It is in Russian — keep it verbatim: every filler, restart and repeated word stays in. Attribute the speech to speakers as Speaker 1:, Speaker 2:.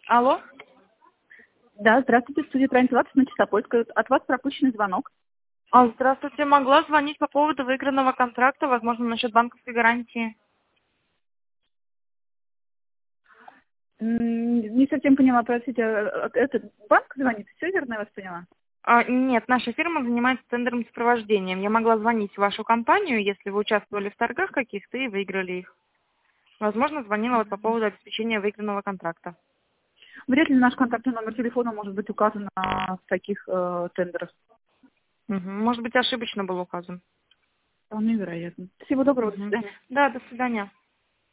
Speaker 1: Алло?
Speaker 2: Да, здравствуйте, студия Прайм двадцать на Чистопольской. От вас пропущенный звонок.
Speaker 1: А, здравствуйте, могла звонить по поводу выигранного контракта, возможно, насчет банковской гарантии.
Speaker 2: М, Не совсем поняла, простите, а, это банк звонит? Все верно я вас поняла?
Speaker 1: А, нет, наша фирма занимается тендерным сопровождением. Я могла звонить в вашу компанию, если вы участвовали в торгах каких-то и выиграли их. Возможно, звонила вот по поводу обеспечения выигранного контракта.
Speaker 2: Вряд ли наш контактный номер телефона может быть указан на таких э, тендерах.
Speaker 1: Мгм. Может быть, ошибочно был указан.
Speaker 2: Вполне вероятно. Всего доброго, до
Speaker 1: Мгм.
Speaker 2: свидания.
Speaker 1: Да, до свидания.